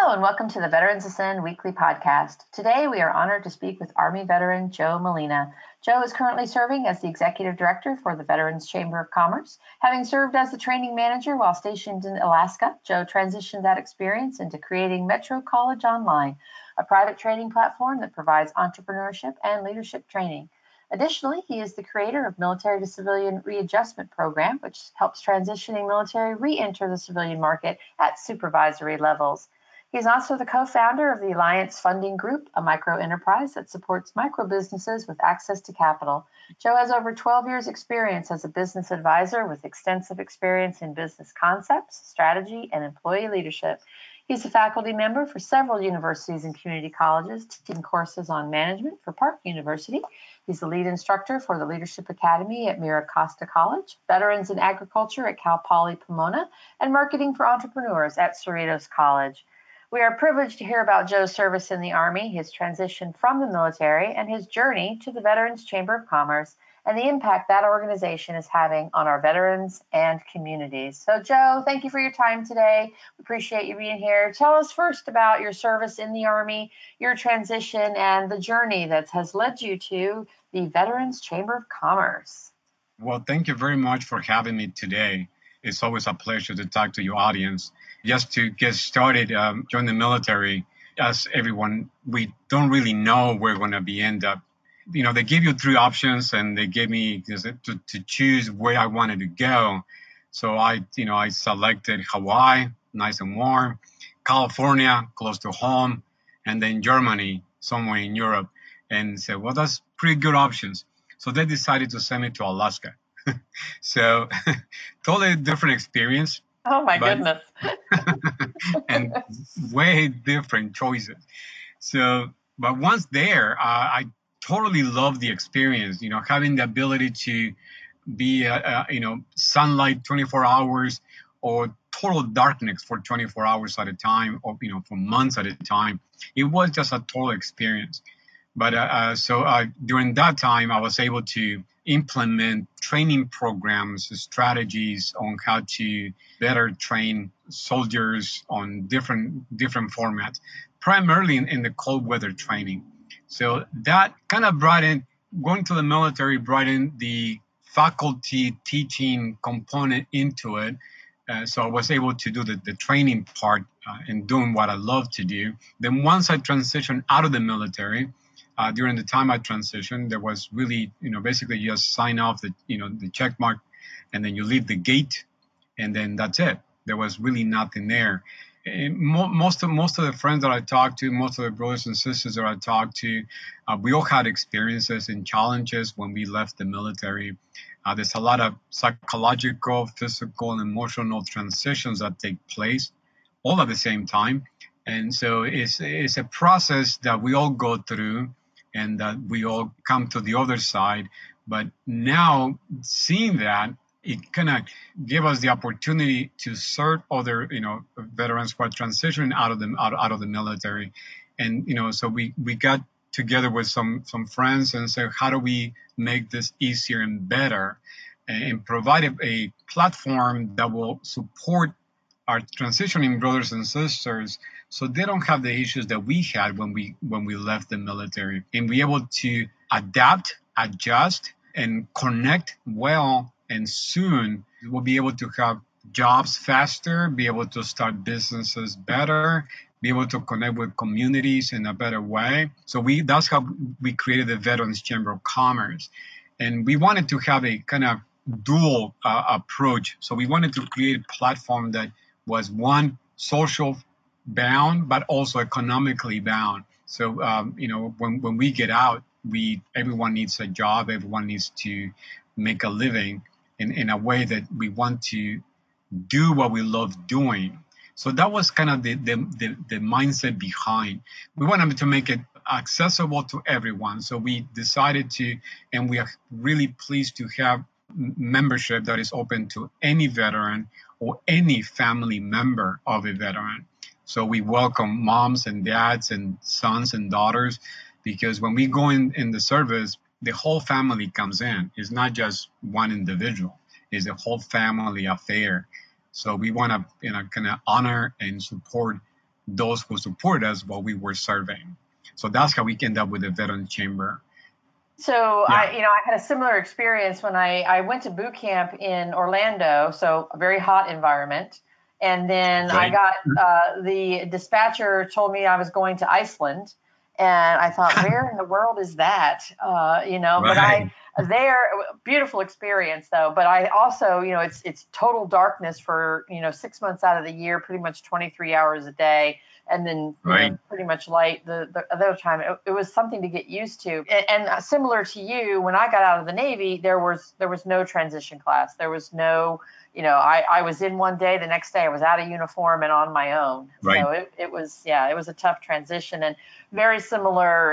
Hello and welcome to the Veterans Ascend Weekly Podcast. Today we are honored to speak with Army veteran Joe Molina. Joe is currently serving as the Executive Director for the Veterans Chamber of Commerce. Having served as the training manager while stationed in Alaska, Joe transitioned that experience into creating Metro College Online, a private training platform that provides entrepreneurship and leadership training. Additionally, he is the creator of Military to Civilian Readjustment Program, which helps transitioning military re-enter the civilian market at supervisory levels. He's also the co-founder of the Alliance Funding Group, a micro-enterprise that supports micro-businesses with access to capital. Joe has over 12 years' experience as a business advisor with extensive experience in business concepts, strategy, and employee leadership. He's a faculty member for several universities and community colleges, teaching courses on management for Park University. He's the lead instructor for the Leadership Academy at Mira Costa College, Veterans in Agriculture at Cal Poly Pomona, and Marketing for Entrepreneurs at Cerritos College. We are privileged to hear about Joe's service in the Army, his transition from the military, and his journey to the Veterans Chamber of Commerce, and the impact that organization is having on our veterans and communities. So, Joe, thank you for your time today. We appreciate you being here. Tell us first about your service in the Army, your transition, and the journey that has led you to the Veterans Chamber of Commerce. Well, thank you very much for having me today. It's always a pleasure to talk to your audience. Just to get started, join the military, as everyone, we don't really know where we're going to be end up. You know, they give you three options, and they gave me to choose where I wanted to go. So I selected Hawaii, nice and warm, California, close to home, and then Germany, somewhere in Europe. And said, well, that's pretty good options. So they decided to send me to Alaska. So totally different experience. Oh, my goodness. And way different choices. So, but once there, I totally loved the experience, having the ability to be, sunlight 24 hours or total darkness for 24 hours at a time, or, for months at a time. It was just a total experience. But so during that time, I was able to implement training programs, strategies on how to better train soldiers on different formats, primarily in the cold weather training. So that kind of going to the military brought in the faculty teaching component into it. So I was able to do the training part and doing what I love to do. Then once I transitioned out of the military, during the time I transitioned, there was really, basically you just sign off the check mark, and then you leave the gate, and then that's it. There was really nothing there. And most of the friends that I talked to, most of the brothers and sisters that I talked to, we all had experiences and challenges when we left the military. There's a lot of psychological, physical, and emotional transitions that take place all at the same time. And so it's a process that we all go through, and that we all come to the other side. But now seeing that, it kind of gave us the opportunity to serve other, veterans who are transitioning out of the military. And, so we got together with some friends and said, how do we make this easier and better, and provide a platform that will support our transitioning brothers and sisters, so they don't have the issues that we had when we left the military, and be able to adapt, adjust, and connect well. And soon we'll be able to have jobs faster, be able to start businesses better, be able to connect with communities in a better way. So that's how we created the Veterans Chamber of Commerce. And we wanted to have a kind of dual approach. So we wanted to create a platform that was, one, social bound, but also economically bound. So, when we get out, everyone needs a job, everyone needs to make a living in a way that we want to do what we love doing. So that was kind of the mindset behind. We wanted to make it accessible to everyone. So we decided to, and we are really pleased to have membership that is open to any veteran or any family member of a veteran. So we welcome moms and dads and sons and daughters, because when we go in the service, the whole family comes in. It's not just one individual. It's a whole family affair. So we want to kind of honor and support those who support us while we were serving. So that's how we end up with the Veterans Chamber. So Yeah. I had a similar experience when I went to boot camp in Orlando, so a very hot environment. And then I Right. got the dispatcher told me I was going to Iceland, and I thought, where in the world is that? But Right. beautiful experience though. But I also, it's total darkness for 6 months out of the year, pretty much 23 hours a day, and then Right. pretty much light the other time. It was something to get used to. And similar to you, when I got out of the Navy, there was no transition class. There was no, I was in one day, the next day I was out of uniform and on my own. Right. So it was a tough transition, and very similar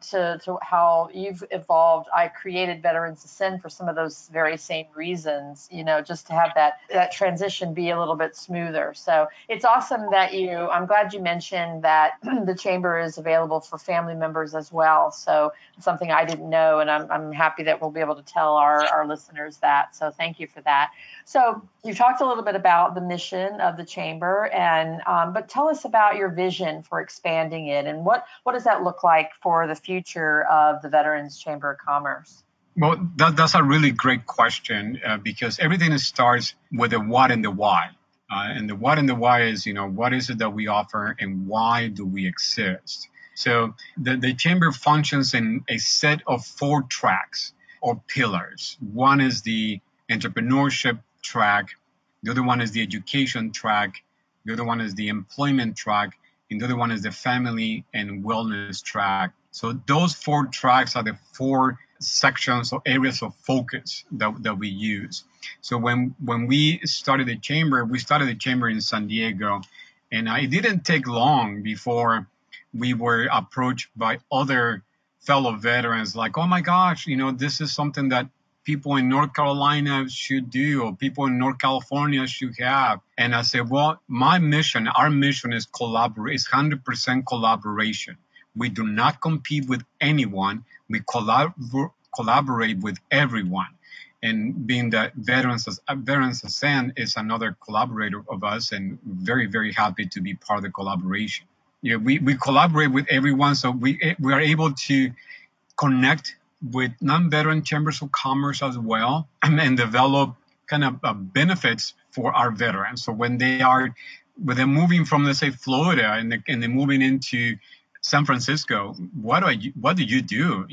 to how you've evolved. I created Veterans Ascend for some of those very same reasons, just to have that transition be a little bit smoother. So it's awesome that I'm glad you mentioned that the chamber is available for family members as well. So it's something I didn't know, and I'm happy that we'll be able to tell our listeners that. So thank you for that. So you talked a little bit about the mission of the chamber, but tell us about your vision for expanding it, and what does that look like for the future of the Veterans Chamber of Commerce? Well, that's a really great question because everything starts with the what and the why. And the what and the why is, what is it that we offer and why do we exist? So the chamber functions in a set of 4 tracks or pillars. One is the entrepreneurship track, the other one is the education track, the other one is the employment track, and the other one is the family and wellness track. So those 4 tracks are the 4 sections or areas of focus that we use. So when we started the chamber in San Diego, and it didn't take long before we were approached by other fellow veterans like, oh my gosh, this is something that people in North Carolina should do, or people in North California should have. And I said, well, our mission is collaborate. It's 100% collaboration. We do not compete with anyone. We collaborate with everyone. And being that Veterans Ascend is another collaborator of us, and very, very happy to be part of the collaboration. We collaborate with everyone, so we are able to connect with non-veteran chambers of commerce as well, and develop kind of benefits for our veterans. So when they're moving from, let's say, Florida, and they're moving into San Francisco, what do you do?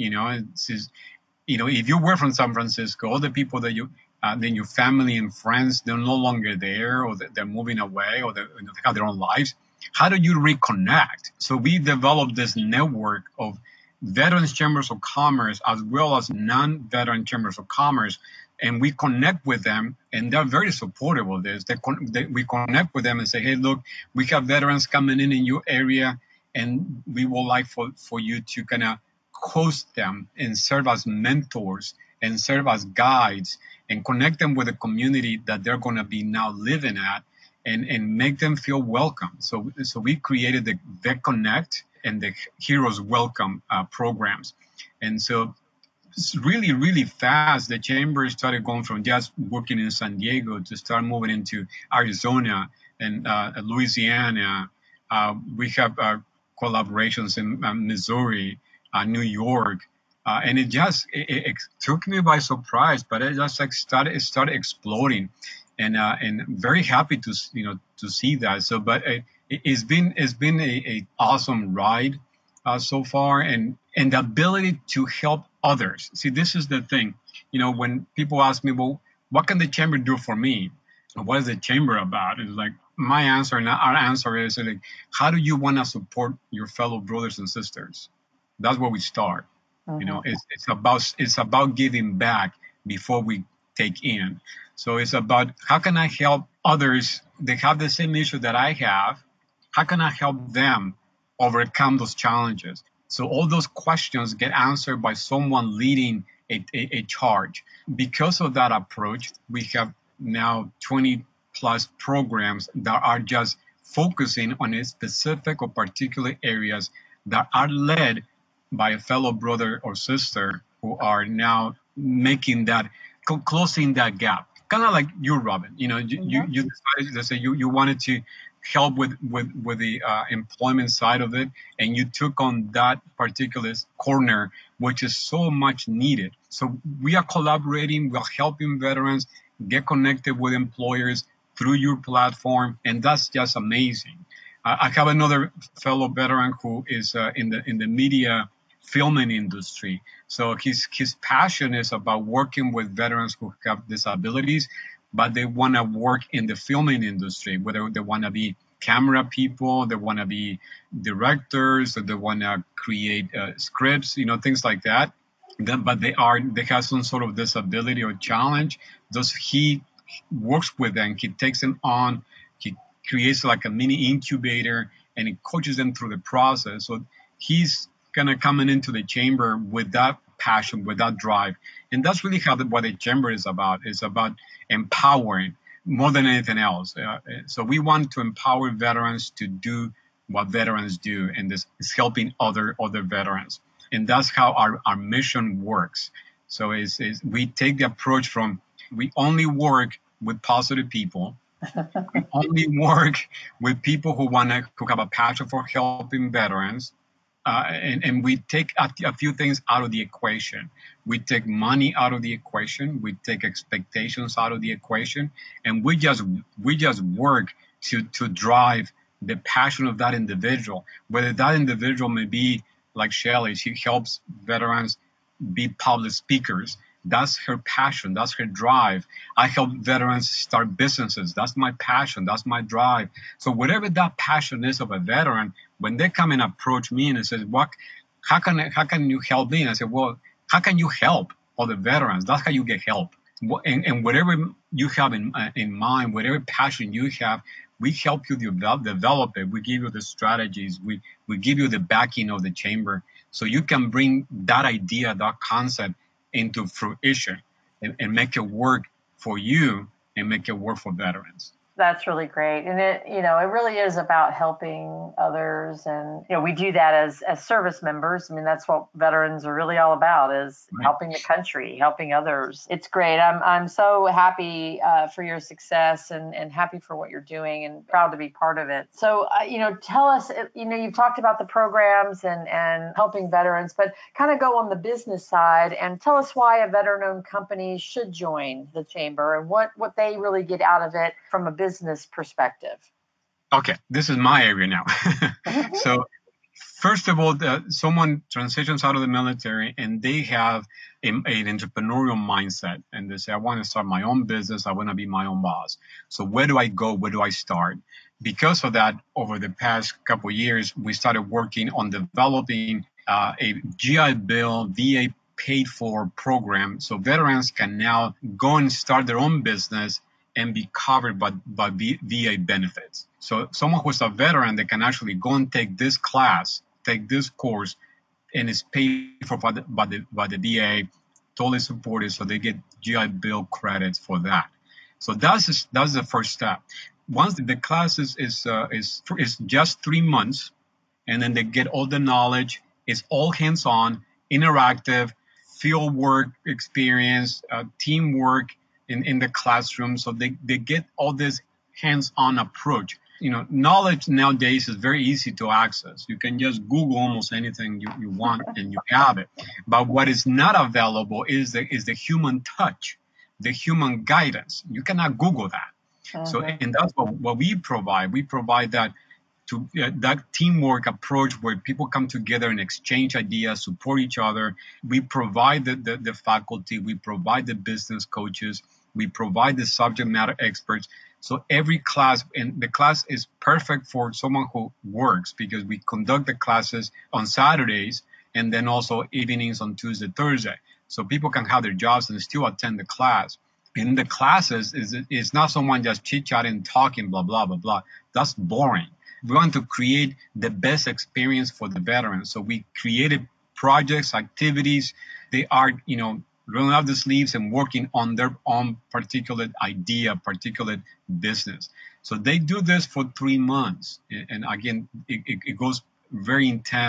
If you were from San Francisco, all the people that then your family and friends, they're no longer there, or they're moving away, or they have their own lives. How do you reconnect? So we developed this network of Veterans Chambers of Commerce as well as non-veteran chambers of commerce, and we connect with them, and they're very supportive of this. We connect with them and say, hey, look, we have veterans coming in your area, and we would like for you to kind of host them and serve as mentors and serve as guides and connect them with the community that they're going to be now living at, and make them feel welcome. So we created the Vet Connect and the Heroes Welcome programs. And so it's really, really fast. The chamber started going from just working in San Diego to start moving into Arizona and Louisiana. We have collaborations in Missouri, New York, and it took me by surprise. But it just started exploding, and very happy to see that. So, but it's been a awesome ride so far, and the ability to help others. See, this is the thing. When people ask me, well, what can the chamber do for me? What is the chamber about? It's like my answer and our answer is like, how do you want to support your fellow brothers and sisters? That's where we start. Mm-hmm. It's about giving back before we take in. So it's about how can I help others that have the same issue that I have? How can I help them overcome those challenges? So all those questions get answered by someone leading a charge. Because of that approach, we have now 20 plus programs that are just focusing on a specific or particular areas that are led by a fellow brother or sister who are now making that, closing that gap. kind of like you, Robin. You decided to say you wanted to help with the employment side of it, and you took on that particular corner, which is so much needed. So we are collaborating, we're helping veterans get connected with employers through your platform, and that's just amazing. I have another fellow veteran who is in the media filming industry. So his passion is about working with veterans who have disabilities, but they want to work in the filming industry, whether they want to be camera people, they want to be directors, or they want to create scripts, things like that. But they have some sort of disability or challenge. Thus, he works with them. He takes them on. He creates like a mini incubator, and he coaches them through the process. So he's kind of coming into the chamber with that passion, with that drive, and that's really what the chamber is about. It's about empowering more than anything else. So we want to empower veterans to do what veterans do, and this is helping other veterans. And that's how our mission works. So is we take the approach from we only work with positive people. We only work with people who have a passion for helping veterans. And we take a few things out of the equation. We take money out of the equation. We take expectations out of the equation, and we just work to drive the passion of that individual. Whether that individual may be like Shelly, she helps veterans be public speakers. That's her passion. That's her drive. I help veterans start businesses. That's my passion. That's my drive. So whatever that passion is of a veteran, when they come and approach me and they say, how can you help me? And I say, well, how can you help other veterans? That's how you get help. And whatever you have in mind, whatever passion you have, we help you develop it. We give you the strategies. We give you the backing of the chamber, so you can bring that idea, that concept into fruition, and make it work for you and make it work for veterans. That's really great. And it really is about helping others. And, we do that as service members. I mean, that's what veterans are really all about, is helping the country, helping others. It's great. I'm so happy for your success and happy for what you're doing and proud to be part of it. So, tell us, you've talked about the programs and helping veterans, but kind of go on the business side and tell us why a veteran-owned company should join the chamber and what they really get out of it from a business perspective. Okay, this is my area now. So first of all, someone transitions out of the military and they have an entrepreneurial mindset, and they say, I want to start my own business. I want to be my own boss. So where do I go? Where do I start? Because of that, over the past couple of years, we started working on developing a GI Bill VA paid for program, so veterans can now go and start their own business and be covered by VA benefits. So someone who's a veteran, they can actually go and take this class, take this course, and it's paid for by the VA, totally supported, so they get GI Bill credits for that. So that's the first step. Once the class is just 3 months, and then they get all the knowledge. It's all hands-on, interactive, field work experience, teamwork in the classroom. So they get all this hands-on approach. Knowledge nowadays is very easy to access. You can just Google almost anything you want and you have it. But what is not available is the human touch, the human guidance. You cannot Google that. So, and that's what we provide. We provide that teamwork approach where people come together and exchange ideas, support each other. We provide the faculty, we provide the business coaches, we provide the subject matter experts. So every class, and the class is perfect for someone who works, because we conduct the classes on Saturdays and then also evenings on Tuesday, Thursday. So people can have their jobs and still attend the class. In the classes, is not someone just chit-chatting, talking, blah, blah, blah, blah. That's boring. We want to create the best experience for the veterans. So we created projects, activities. They are, rolling up the sleeves and working on their own particular idea, particular business. So they do this for 3 months. And again, it goes very intense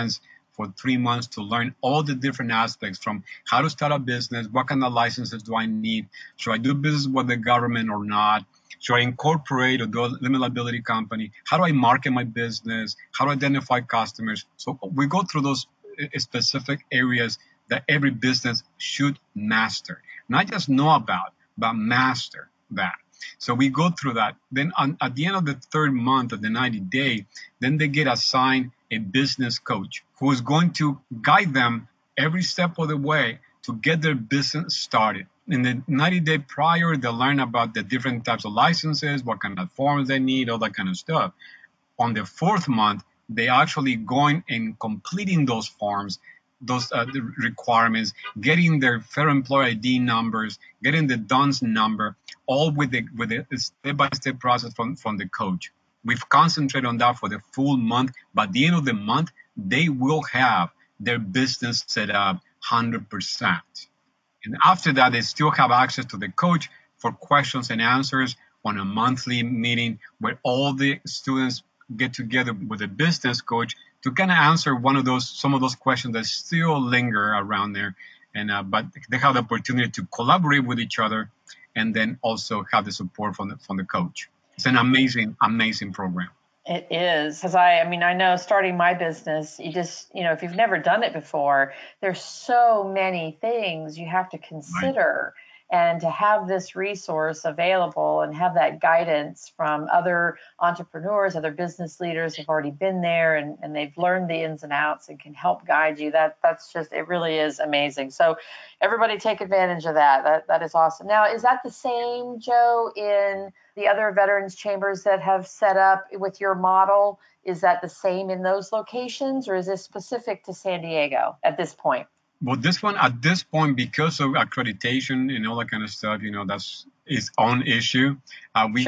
for 3 months to learn all the different aspects, from how to start a business, what kind of licenses do I need, should I do business with the government or not, should I incorporate or do a limited liability company, how do I market my business, how to identify customers. So we go through those specific areas that every business should master, not just know about, but master that. So we go through that. Then at the end of the third month of the 90-day, then they get assigned a business coach who is going to guide them every step of the way to get their business started. In the 90-day prior, they'll learn about the different types of licenses, what kind of forms they need, all that kind of stuff. On the fourth month, they actually going and completing those forms, those the requirements, getting their Federal Employee ID numbers, getting the DUNS number, all with the step-by-step process from the coach. We've concentrated on that for the full month. By the end of the month, they will have their business set up 100%. And after that, they still have access to the coach for questions and answers on a monthly meeting where all the students get together with a business coach to kind of answer some of those questions that still linger around there. And but they have the opportunity to collaborate with each other, and then also have the support from the coach. It's an amazing program. It is, because I mean, I know starting my business, you just, if you've never done it before, there's so many things you have to consider. Right. And to have this resource available and have that guidance from other entrepreneurs, other business leaders who've already been there and they've learned the ins and outs and can help guide you, that's just, it really is amazing. So everybody take advantage of that. That is awesome. Now, is that the same, Joe, in the other veterans chambers that have set up with your model? Is that the same in those locations, or is this specific to San Diego at this point? Well, this one at this point, because of accreditation and all that kind of stuff, that's its own issue. We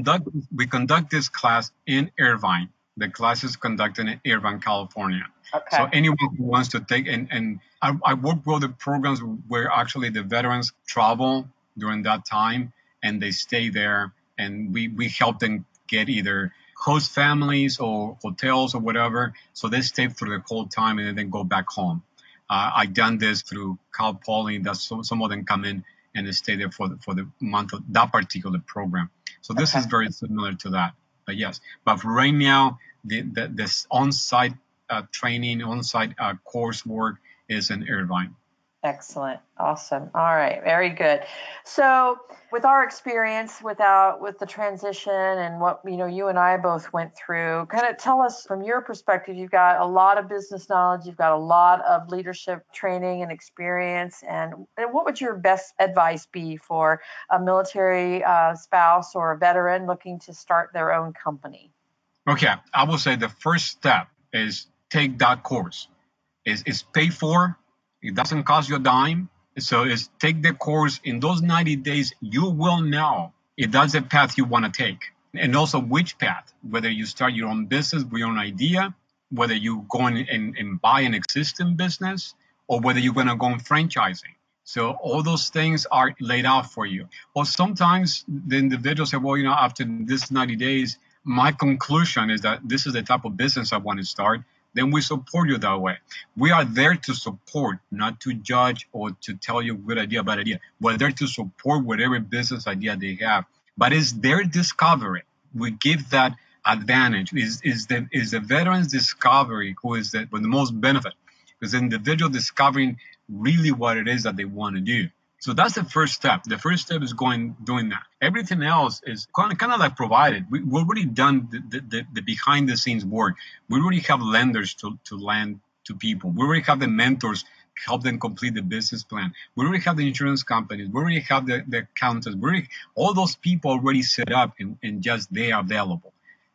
conduct this class in Irvine. The class is conducted in Irvine, California. Okay. So anyone who wants to take, and I work with the programs where actually the veterans travel during that time and they stay there, and we help them get either host families or hotels or whatever, so they stay through the whole time and then go back home. I've done this through Cal Poly. That some of them come in and they stay there for the month of that particular program. So this is very similar to that. But yes, but right now this on-site training, on-site coursework is in Irvine. Excellent. Awesome. All right. Very good. So with our experience with the transition and what, you and I both went through, kind of tell us from your perspective. You've got a lot of business knowledge. You've got a lot of leadership training and experience. And what would your best advice be for a military spouse or a veteran looking to start their own company? Okay. I will say the first step is take that course. It's paid for. It doesn't cost you a dime. So it's take the course. In those 90 days, you will know if that's the path you want to take. And also which path, whether you start your own business with your own idea, whether you go and buy an existing business, or whether you're going to go on franchising. So all those things are laid out for you. Or sometimes the individual say, well, after this 90 days, my conclusion is that this is the type of business I want to start. Then we support you that way. We are there to support, not to judge or to tell you good idea, bad idea. We're there to support whatever business idea they have. But it's their discovery. We give that advantage. Is the veteran's discovery who is with the most benefit. Because the individual discovering really what it is that they want to do. So that's the first step. The first step is doing that. Everything else is kind of like provided. We've already done the behind the scenes work. We already have lenders to lend to people. We already have the mentors help them complete the business plan. We already have the insurance companies. We already have the accountants. All those people already set up and just they are available.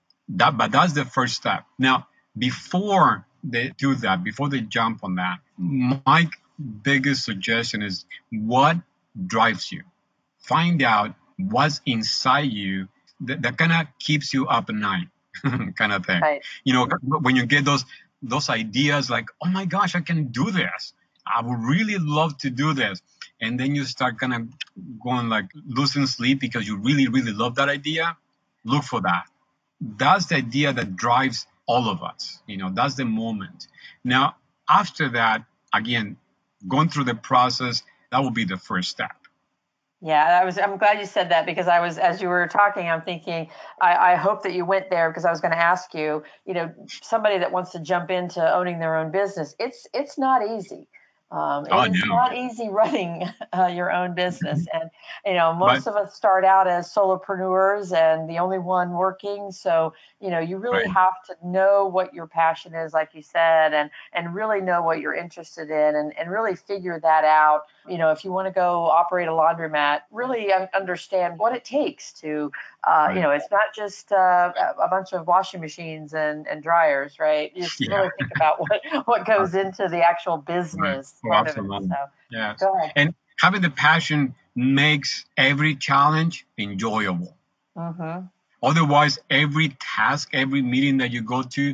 But that's the first step. Now, before they do that, before they jump on that, my biggest suggestion is what drives you. Find out what's inside you that kind of keeps you up at night, kind of thing. Right. When you get those ideas like, oh my gosh, I can do this. I would really love to do this. And then you start kind of going like losing sleep because you really, really love that idea. Look for that. That's the idea that drives all of us. That's the moment. Now, after that, again, going through the process, that will be the first step. Yeah, I'm glad you said that, because as you were talking, I'm thinking, I hope that you went there, because I was going to ask you, somebody that wants to jump into owning their own business, it's not easy. Oh, It is no. not easy running your own business. And, But most of us start out as solopreneurs and the only one working. So, you really right. have to know what your passion is, like you said, and really know what you're interested in, and really figure that out. If you want to go operate a laundromat, really understand what it takes to, Right. it's not just a bunch of washing machines and dryers, right? You just Yeah. really think about what goes into the actual Right. business Oh, part of it. absolutely. So Yes. go ahead. And having the passion makes every challenge enjoyable. Mm-hmm. Otherwise, every task, every meeting that you go to,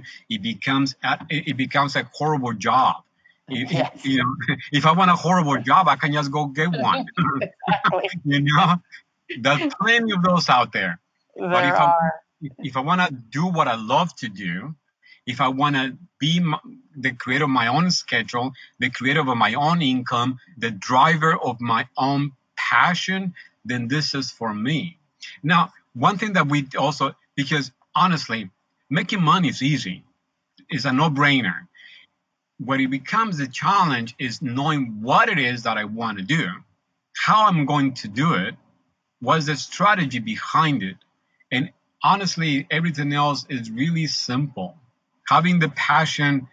it becomes a horrible job. Yes, If I want a horrible job, I can just go get one. exactly. you know, there's plenty of those out there. But There are. if I want to do what I love to do, if I want to be the creator of my own schedule, the creator of my own income, the driver of my own passion, then this is for me. Now, one thing that we also, because honestly, making money is easy, it's a no-brainer. What it becomes a challenge is knowing what it is that I want to do, how I'm going to do it, what's the strategy behind it. And honestly, everything else is really simple. Having the passion,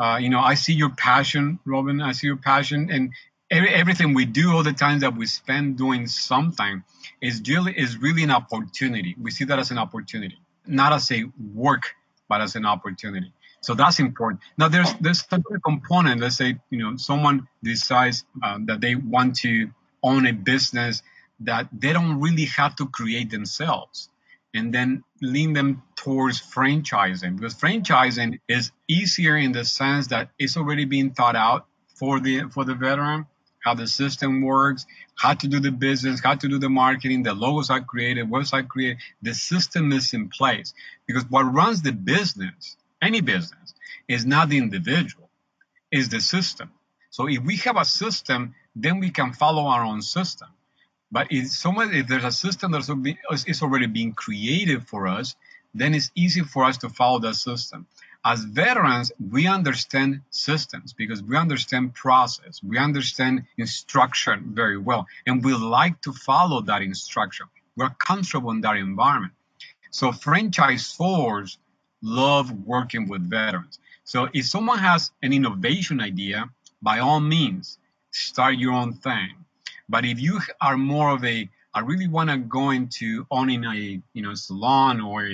I see your passion, Robin. I see your passion, and everything we do, all the time that we spend doing something, is really an opportunity. We see that as an opportunity, not as a work, but as an opportunity. So that's important. Now, there's another component. Let's say someone decides that they want to own a business that they don't really have to create themselves, and then lean them towards franchising, because franchising is easier in the sense that it's already being thought out for the veteran, how the system works, how to do the business, how to do the marketing, the logos are created, website created, the system is in place. Because what runs the business, any business, is not the individual, is the system. So if we have a system, then we can follow our own system. But if there's a system that's is already being created for us, then it's easy for us to follow that system. As veterans, we understand systems because we understand process, we understand instruction very well, and we like to follow that instruction. We're comfortable in that environment. So franchisors love working with veterans. So if someone has an innovation idea, by all means, start your own thing. But if you are more of I really want to go into owning a salon, or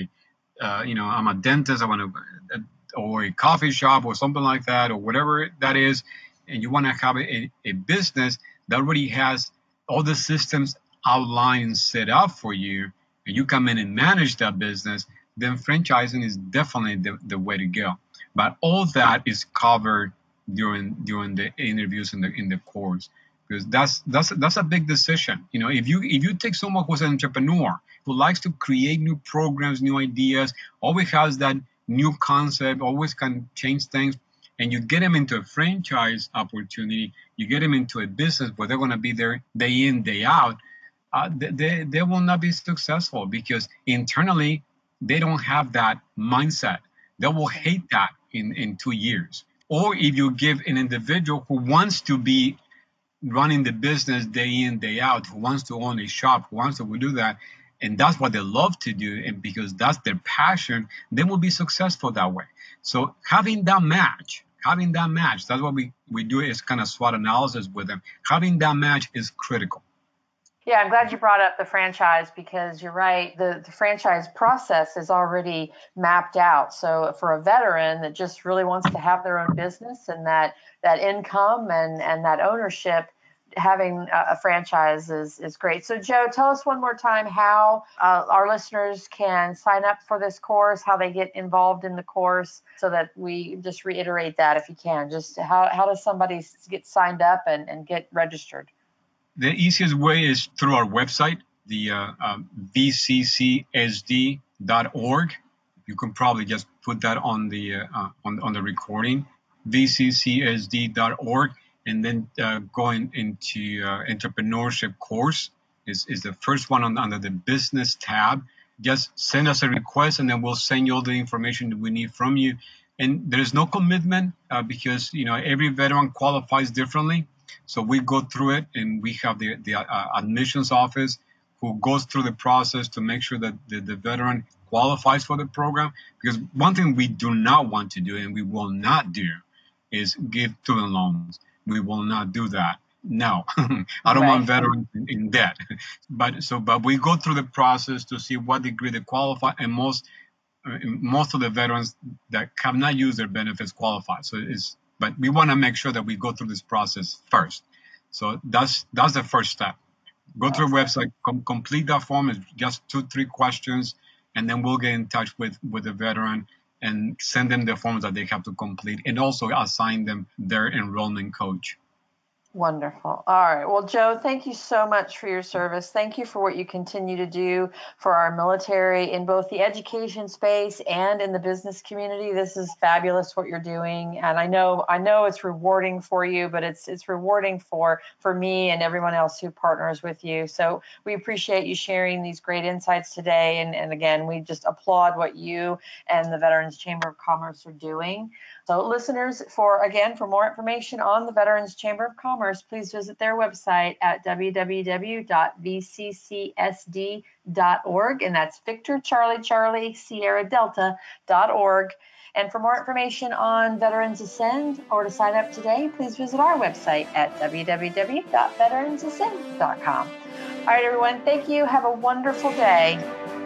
I'm a dentist, I want to, or a coffee shop or something like that, or whatever that is, and you want to have a business that already has all the systems outlined and set up for you, and you come in and manage that business, then franchising is definitely the way to go. But all that is covered during the interviews in the course, because that's a big decision. If you take someone who's an entrepreneur who likes to create new programs, new ideas, always has that new concept, always can change things, and you get them into a franchise opportunity, you get them into a business where they're going to be there day in, day out, they will not be successful because internally they don't have that mindset. They will hate that in 2 years. Or if you give an individual who wants to be running the business day in, day out, who wants to own a shop, who wants to do that, and that's what they love to do, and because that's their passion, they will be successful that way. So having that match, that's what we do, is kind of SWOT analysis with them. Having that match is critical. Yeah, I'm glad you brought up the franchise, because you're right. The franchise process is already mapped out. So for a veteran that just really wants to have their own business and that income and that ownership, having a franchise is great. So Joe, tell us one more time how our listeners can sign up for this course, how they get involved in the course, so that we just reiterate that if you can. Just how does somebody get signed up and get registered? The easiest way is through our website, the vccsd.org. You can probably just put that on the recording. vccsd.org, and then going into entrepreneurship course is the first one under the business tab. Just send us a request, and then we'll send you all the information that we need from you. And there is no commitment because every veteran qualifies differently. So we go through it, and we have the admissions office who goes through the process to make sure that the veteran qualifies for the program. Because one thing we do not want to do, and we will not do, is give student loans. We will not do that. No, I don't want veterans in debt. But we go through the process to see what degree they qualify, and most of the veterans that have not used their benefits qualify. But we want to make sure that we go through this process first. So that's the first step. Go to our website, complete that form. It's just 2-3 questions, and then we'll get in touch with the veteran and send them the forms that they have to complete, and also assign them their enrollment coach. Wonderful. All right. Well, Joe, thank you so much for your service. Thank you for what you continue to do for our military in both the education space and in the business community. This is fabulous what you're doing. And I know it's rewarding for you, but it's rewarding for me and everyone else who partners with you. So we appreciate you sharing these great insights today. And again, we just applaud what you and the Veterans Chamber of Commerce are doing. So listeners, for more information on the Veterans Chamber of Commerce, please visit their website at www.vccsd.org, and that's Victor Charlie Charlie Sierra Delta.org. And for more information on Veterans Ascend or to sign up today, please visit our website at www.veteransascend.com. All right, everyone, thank you. Have a wonderful day.